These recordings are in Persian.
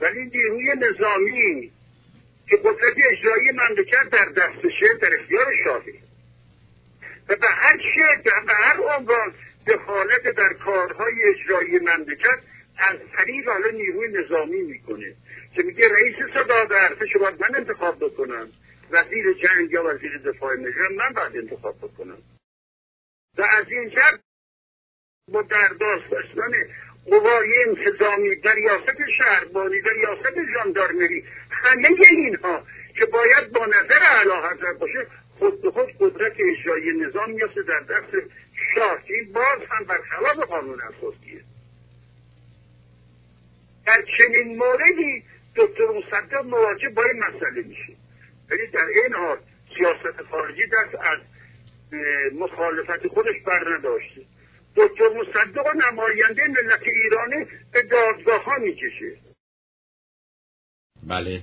ولی نیروی نظامی که قدرت اجرایی مملکت در دستشه، در اختیار شاهه و به هر شکل، به هر عنوان دخالت در کارهای اجرایی مملکت از طریق حالا نیروی نظامی میکنه که میگه رئیس ستاد ارتش رو باید من انتخاب بکنم، وزیر جنگ یا وزیر دفاع ملی من باید انتخاب بکنم. و از این جهت با در داشتن قوای انتظامی در ریاست شهربانی، در ریاست ژاندارمری، همه اینها که باید با نظر اعلیحضرت باشه، خود به خود قدرت اجرایی نظام میفته در دست شاه که این باز هم برخلاف قانون اساسیه. در چنین موردی دکتر مصدق مواجه با این مسئله میشه، ولی در این حال سیاست خارجی دست از مخالفت خودش بر نداشته. دکتر مصدق نماینده ملت ایران به دادگاه ها میکشه. بله.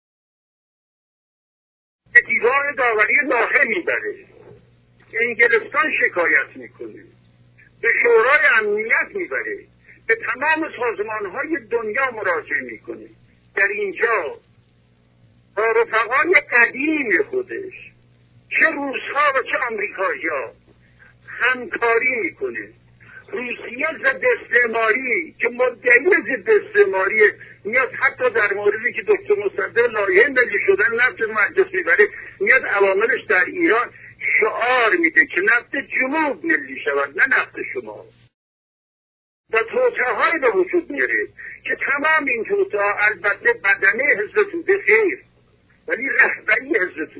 به دیوان داوری لاهه میبره، انگلستان شکایت میکنه، به شورای امنیت میبره، به تمام سازمان های دنیا مراجعه میکنه. در اینجا با رفقای قدیم خودش چه روس‌ها و چه آمریکایی‌ها همکاری میکنه. روسیه ضد استعماری که مدعی ضد استعماریه میاد حتی در موردی که دکتر مصدق لایحه ملی شدن نفت مجلس میبره، میاد عواملش در ایران شعار میده که نفت جنوب ملی شود نه نفت شمال. و توطئه‌هایی به وجود میاره که تمام این توطئه‌ها البته بدنه حزب توده خیر، ولی رهبری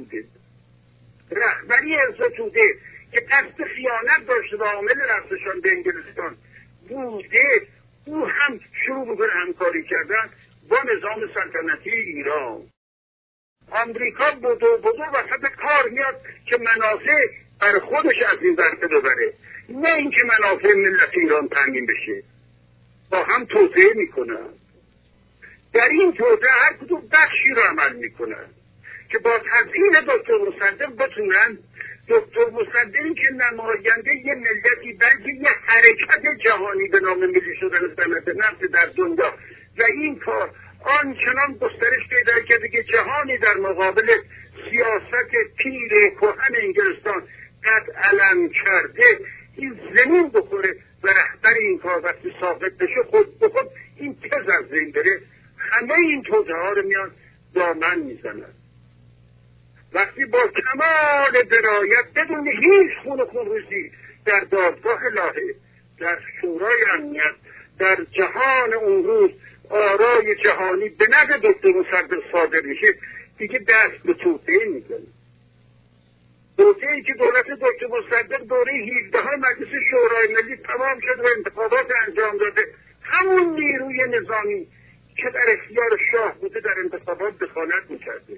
حزب توده که قصد خیانت داشته و عامل رفتشان به انگلستان بوده، او هم شروع میکنه همکاری کردن با نظام سلطنتی ایران. آمریکا بدو وسط کار میاد که منافع بر خودش از این برده ببره، نه اینکه منافع ملت ایران تامین بشه. با هم توطئه میکنن. در این توطئه هر کدوم بخشی رو عمل میکنن که با تضیین دکتر مصدق بتونن دکتر مصدقی که نماینده یه ملتی بلکه یه حرکت جهانی به نام ملی شدن صنعت نفت در دنیا و این کار آنچنان گسترش پیدا کرده که جهانی در مقابل سیاست پیر کهن انگلستان قد علم کرده این زمین بخوره و رهبر این کار وقتی ثابت بشه خود به خود این تز از بین بره، همه این توطئه ها رو میان دامن میزنن. وقتی با کمال درایت بدون هیچ خونریزی در دادگاه لاهه، در شورای امنیت، در جهان اون روز آرای جهانی به نظر دکتر مصدق صادر میشه، دیگه دست به توطئه میزنه. توطئه‌ای که دولت دکتر مصدق دوره 17 مجلس شورای ملی تمام شد و انتخابات انجام داده، همون نیروی نظامی که در اختیار شاه بوده در انتخابات دخالت میکرده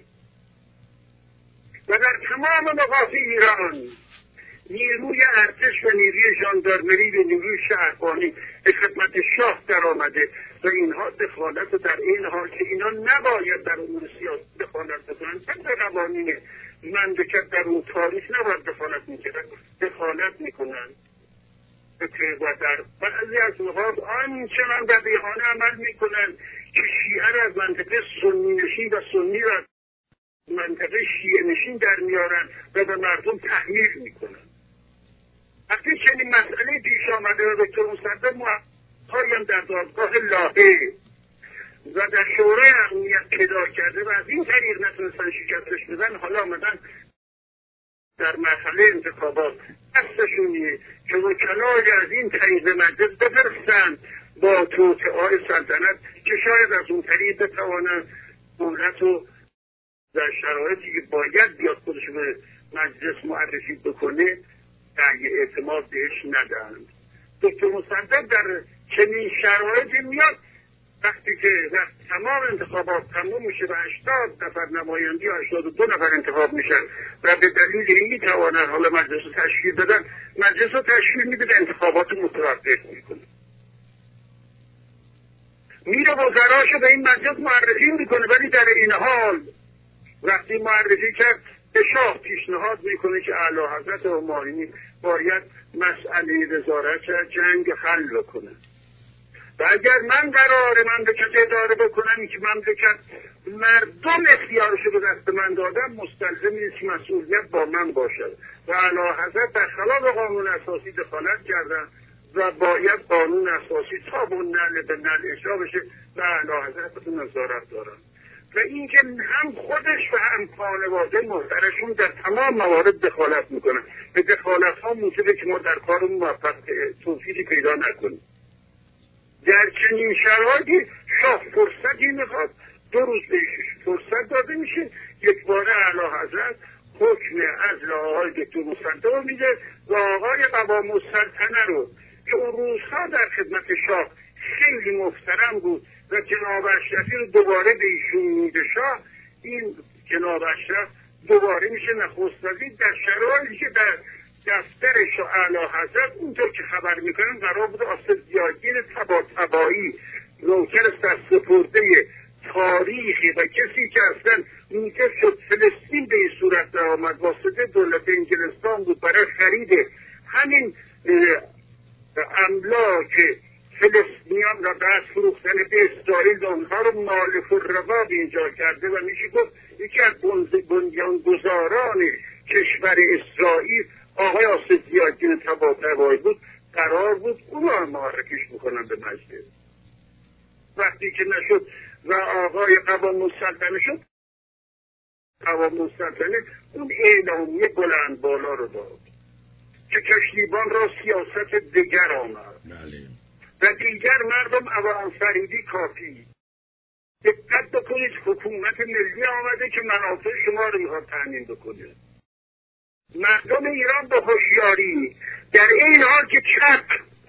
و در تمام نقاط ایران نیروی ارتش و نیروی ژاندارمری و نیروی شهربانی به خدمت شاه در آمده و اینها دخالت در این حال که اینا نباید در امور سیاسی دخالت بکنن، در قوانین مملکت در اون تاریخ نباید دخالت میکنن و در بعضی از نقاط آنچنان بدیهانه عمل میکنن که شیعه را از منطقه سنی نشین و سنی را منطقه شیعه نشین در میارن و به مردم تحمیل میکنن. وقتی چنین مسئله پیش آمده و دکتر مصدق پایم در دادگاه لاهه و در شورای امنیت پیدا کرده و از این طریق نتونستن شکستش بدن، حالا آمدن در مرحله انتخابات دستشونیه که وکلای از این طریق مجلس بفرستن با توطئه‌های سلطنت که شاید از اون طریق بتوانن دولت رو در شرایطی که باید بیاد خودش به مجلس معرفی بکنه رأی اعتماد بهش ندهند. دکتر مصدق در چنین شرایطی میاد وقتی که تمام انتخابات تموم میشه و 80 نفر نماینده و 82 نفر انتخاب میشن و به دلیل این میتوانن حالا مجلس رو تشکیل بدن، مجلس رو تشکیل میده و انتخابات رو متوقف میکنه. میره وزراشو به این مجلس معرفی میکنه، ولی در این حال وقتی معرفی کرد به شاه پیشنهاد میکنه که اعلیحضرت همایونی باید مسئله وزارت جنگ حل کنه. و اگر من قرار مملکت اداره بکنم که مملکت مردم اختیارشو به دست من دادم، مستلزم نیست که مسئولیت با من باشد و اعلیحضرت در خلاف قانون اساسی دخالت کردن و باید قانون اساسی تا به نعل به نعل اجرا بشه و اعلیحضرت نظارت دارن و اینکه هم خودش و هم خانواده محترشون در تمام موارد دخالت میکنن. به دخالت ها موجبه که ما در کارمون موفق توفیقی پیدا نکنیم. در چنین شرایطی شاه فرصتی میخواد، 2 روز بهش فرصت داده میشه، یک بار اعلیحضرت حکم عزل آقای دکتر مصدق میده و آقای قوام السلطنه رو که اون روزها در خدمت شاه خیلی محترم بود و جناب اشرفی رو دوباره به ایشون میده شاه، این جناب اشرف دوباره میشه نخست وزیر در شرایطی که در دفترش و اعلیحضرت اونطور که خبر میکنن قرار بود آصف ضیاءالدین طباطبایی نوکر سرسپرده تاریخی و کسی که اصلا میگه شد فلسطین به این صورت در آمد واسطه دولت انگلستان بود برای خرید همین املاک فلسطینیان را بعد فروختن به اسرائیل اونها رو مالک الرقاب اینجا کرده و میشه گفت یکی از بنیانگذاران کشور اسرائیل آقای آصف ضیاءالدین طباطبایی بود. قرار بود اون رو معرفیش بکنن به مجلس. وقتی که نشد و آقای قوام السلطنه شد، قوام السلطنه اون اعلامیه بلند بالا رو داد که کشتیبان را سیاست دیگر آمد و دیگر مردم عوام فریدی کافی. دقت بکنید حکومت ملی آمده که منافع شما رو میخواد تامین بکنه. مردم ایران با هوشیاری در این حال که چپ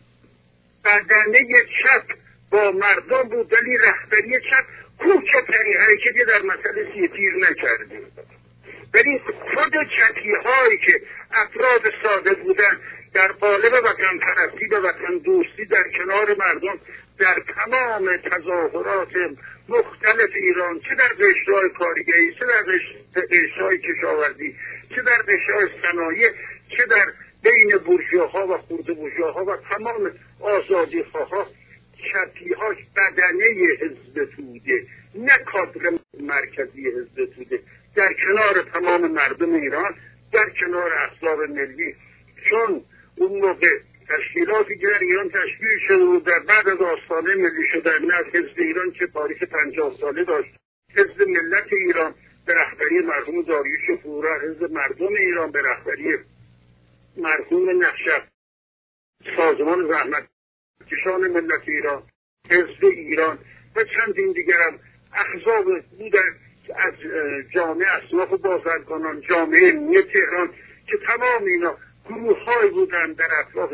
بدنه چپ با مردم بود ولی رهبری چپ کوچکترین حرکتی در مسئله سیتیر نکرده، ولی خود چپی هایی که افراد ساده بودن در قالب وطن پرستی و وطن دوستی در کنار مردم در تمام تظاهرات مختلف ایران، چه در قشرهای کارگری، چه در قشرهای کشاورزی، چه در قشرهای صنایع، چه در بین بورژواها و خرده بورژواها و تمام آزادیخواها، چپی‌هاش بدنه حزب توده نه کادر مرکزی حزب توده در کنار تمام مردم ایران، در کنار احزاب ملی. چون اون موقع تشکیلاتی که در ایران تشکیل شده و در بعد از آستانه ملی شدن از حزب ایران که تاریخ 50 ساله داشت، حزب ملت ایران به رهبری مرحوم داریوش فورا، حزب مردم ایران به رهبری مرحوم نقشبند، سازمان زحمت کشان ملت ایران، حزب ایران و چندین دیگر هم احزاب بودن از جامعه اصناف بازرگانان، جامعه علمی تهران که تمام اینا گروه های بودن در اطراف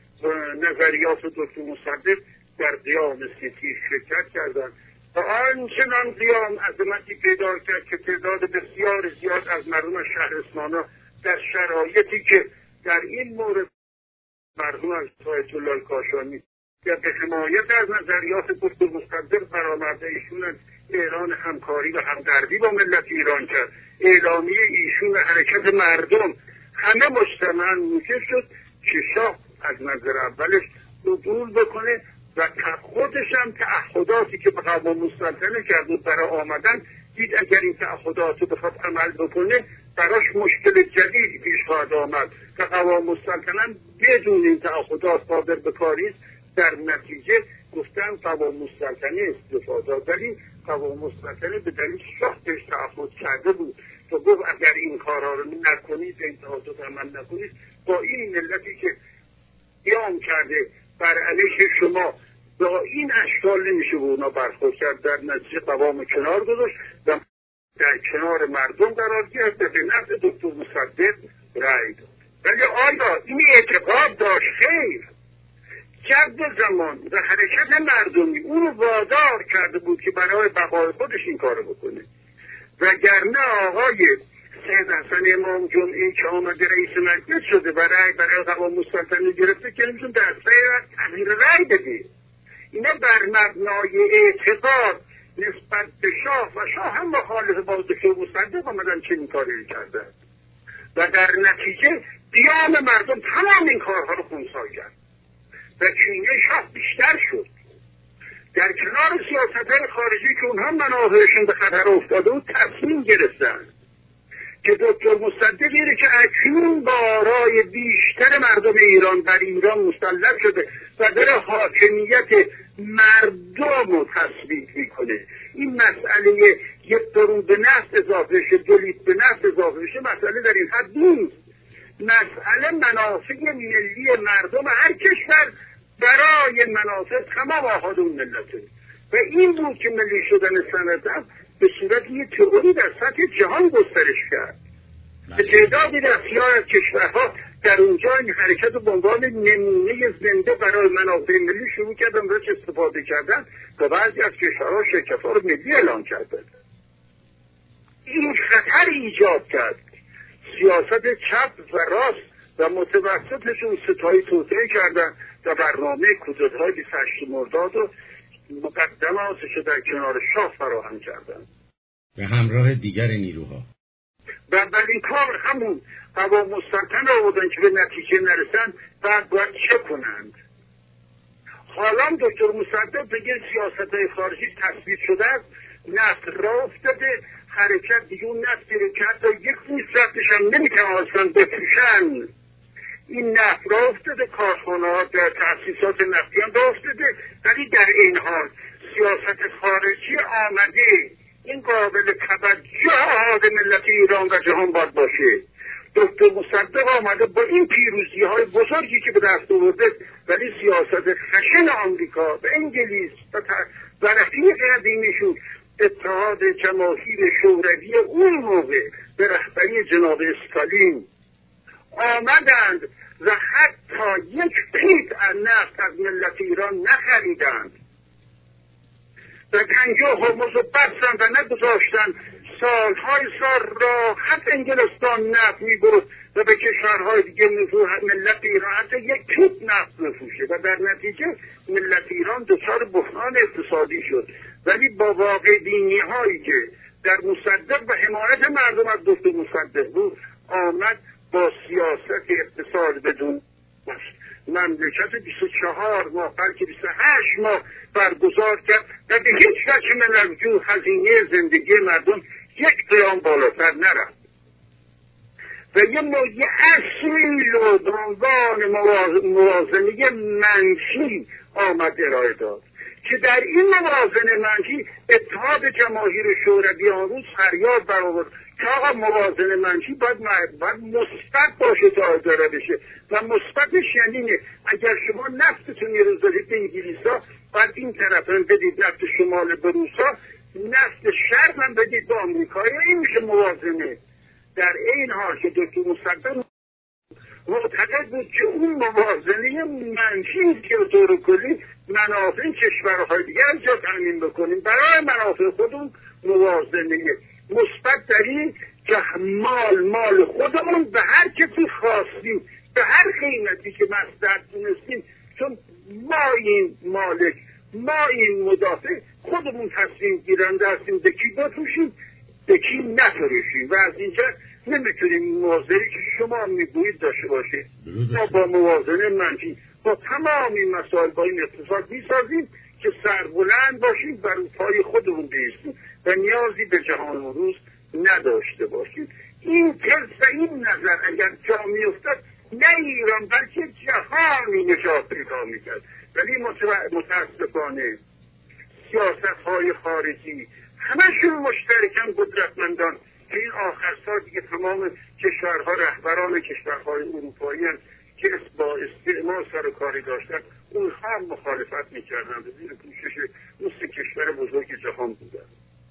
نظریات دکتر مصدق در قیام سیاسی شرکت کردند و آنچنان قیام عظمتی پیدا کرد که تعداد بسیار زیاد از مردم شهرستان‌ها در شرایطی که در این مورد مرحوم آیت الله کاشانی یا به حمایت از نظریات دکتر مصدق برآمده ایشون اعلان همکاری و همدردی با ملت ایران کرد. اعلامیه ایشون و حرکت مردم همه مجتمعاً موجب شد که شاه از نظر اولش عدول بکنه و خودش هم تعهداتی که به قوام السلطنه کرده برای آمدن دید اگر این تعهدات رو بخواد عمل بکنه براش مشکل جدیدی پیش خواهد آمد که قوام السلطنه بدون این تعهدات قادر به کاری است. در نتیجه گفتن قوام السلطنه استعفا داد، ولی قوام السلطنه به دلیل شاه بهش تعهد کرده بود تو گفت اگر این کارها رو نکنید، این تعهدات عمل نکنید، با این ملتی که قیام کرده بر علیه شما با این اشکال نمیشه به اونا برخورد کرد. در نتیجه قوام کنار گذاشت و در کنار مردم قرار گرفت به نفع دکتر مصدق رأی داد. ولی آیا این اعتقاد داشت؟ خیر، جد زمان و حرکت مردمی اون رو وادار کرده بود که برای بقای خودش این کارو بکنه، وگرنه آقای سید حسن امام جمعی که آمده رئیس مجلس شده و رأی برای قوام السلطنه گرفته که نمیشون در سیر تغییر رأی بده. اینا بر مبنای اعتقاد نسبت به شاه و شاه هم مخالف با دکتر مصدق آمدن چنین کاری کردن و در نتیجه قیام مردم تمام این کارها رو خونسا کرد و کینه شاه بیشتر شد در کنار سیاست‌های خارجی که اونها منافعشون به خطر افتاده و تصمیم گرفتن که دکتر مصدقی که اکنون با آرای بیشتر مردم ایران بر ایران مسلط شده و داره حاکمیت مردم رو تثبیت میکنه. این مسئله یک درون به نفت اضافه شه، 2 لیتر به نفت اضافه شه، مسئله در این حد نیست. مسئله منافع ملی مردم هر کشور برای منافع تمام آحاد اون ملته و این بود که ملی شدن صنعت به صورت یه تئوری در سطح جهان گسترش کرد. به تعدادی بسیار از کشورها در اونجا این حرکت رو به عنوان نمونه زنده برای منافع ملی شروع کردن و استفاده کردن و بعضی از کشورها شرکت‌ها رو ملی اعلان کردن. این خطر ایجاد کرد. سیاست چپ و راست و متوسطشون ستایی توطئه کردن و برنامه کودتای 28 مرداد و مقدماتش در کنار شاه فراهم کردن به همراه دیگر نیروها. و اولین کار همون هوا مستقل آوردن که به نتیجه نرسن بعد باید چه کنند. حالا دکتر مصدق بگه سیاست‌های خارجی تثبیت شده است، نفت را افتاده، حرکت دیگه اون نفتی رو که حتی یک فیصدش هم نمی‌توانستن بپوشن. این نفت را افتاده، کارخانه‌ها در تأسیسات نفتیان را افتاده، ولی در این حال سیاست خارجی آمده این قابل توجه آحاد ملت ایران و جهان باید باشه. دکتر مصدق آمده با این پیروزی‌های بزرگی که به دست آورده، ولی سیاست خشن آمریکا و انگلیس و رفیق قدیمیشون اتحاد جماهیر شوروی اون موقع به رهبری جناب استالین آمدند و حتی یک پیپ نفت از ملت ایران نخریدند و گنج و هرمز رو بستند و نگذاشتند سالهای سال راحت انگلستان نفت می‌برد و به کشورهای دیگه ملت ایران حتی یک پیپ نفت بفروشه و در نتیجه ملت ایران دچار بحران اقتصادی شد. ولی با واقع بینی هایی که در مصدق و حمایت مردم از دکتر مصدق بود، آمد با سیاست اقتصاد بدون مملکت 24 ماه بلکه 28 ماه برگزار کرد و به هیچ وجه من هزینه زندگی مردم یک پیام بالاتر نرفت و یه اصیل و به عنوان موازنه منفی آمد ارائه داد که در این موازنه منفی اتحاد جماهیر شوروی آن روز فریاد برآورد که آقا موازنه منفی باید مثبت باشه تا اداره بشه و مثبتش یعنی اگر شما نفتتون یه روز دارید به انگلیسا باید این طرف هم بدید نفت شمال به روسا، نفت شرق هم بدید به آمریکا. این میشه موازنه. در این حال که دکتر مصدق معتقد بود که اون موازنه منفی که به طور کلی منافع کشورهای دیگر از جا تامین بکنیم برای منافع خودمون موازنه مثبت در این که مال خودمون به هر کسی خواستیم به هر قیمتی که مصلحت دونستیم، چون ما این مالک ما این مدافع خودمون تصمیم گیرنده هستیم به کی بفروشیم به کی نفروشیم و از اینجا نمیتونیم موازنه که شما میگویید داشته باشید. ما با موازنه منفی با تمام این مسائل با این اقتصاد میسازیم که سربلند باشیم بر پای خودمون بیستیم و نیازی به جهان امروز نداشته باشیم. این طرز و این نظر اگر جا میافتاد نه ایران بلکه جهانی نجات پیدا میکرد. ولی متاسفانه سیاست‌های خارجی همشون مشترکن قدرتمندان که این آخر سال دیگه تمام کشورها رهبران کشورهای اروپایی هستند که با استعمار سر کاری داشتن اونها هم مخالفت میکردن به زیر پوشش مثل کشور بزرگ جهان بودن.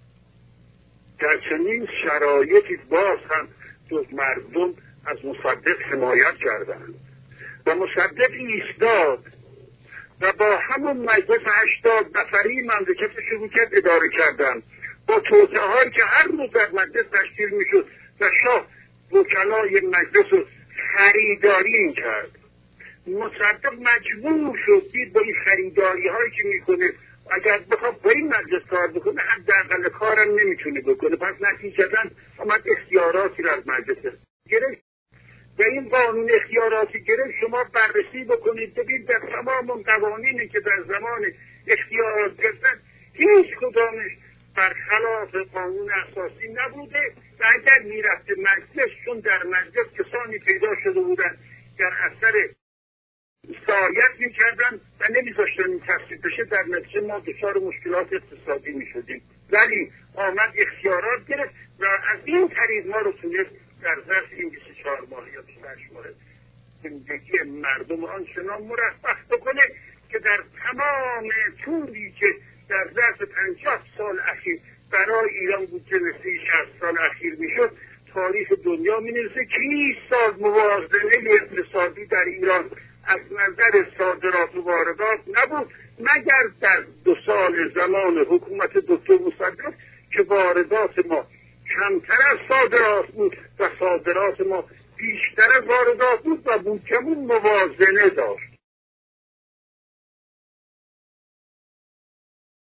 در چنین شرایطی باز هم مردم از مصدق حمایت کردند و مصدق ایستاد و با همون مجلس 80 نفری مملکت شروع کرد اداره کردن با توطئه‌هایی که هر روز در مجلس تشکیل میشد و شاه وکلای مجلس رو خریداری میکرد. مصدق مجبور شد دید با این خریداری هایی که میکنه اگر بخواد با این مجلس کار بکنه حداقل کارم نمیتونه بکنه، پس نتیجتاً آمد اختیاراتی را از مجلس گرفت و این قانون اختیاراتی گرفت. شما بررسی بکنید ببینید در تمام اون قوانینی که در زمان اختیارات گرفتن هیچ کدامش برخلاف قانون اساسی نبوده و اگر میرفته مجلس، چون در مجلس کسانی پیدا شده بودن در اثر ساریت میکردن و نمیذاشتن این تصویب بشه، در نتیجه ما دچار مشکلات اقتصادی میشدیم. ولی آمد اختیارات گرفت و از این طریق ما رو تونست در ظرف این 24 ماه یا 28 ماه زندگی مردم آنچنان مرفه بکنه که در تمام طولی که در ظرف 50 سال اخیر برای ایران بودجه نسبی 60 سال اخیر میشد، تاریخ دنیا مینویسه که هیچ سال موازنه اقتصادی در ایران از نظر صادرات و واردات نبود مگر در 2 سال زمان حکومت دکتر مصدق که واردات ما کمتر از صادرات بود و صادرات ما بیشتر از واردات بود و بودجه‌مون موازنه داشت.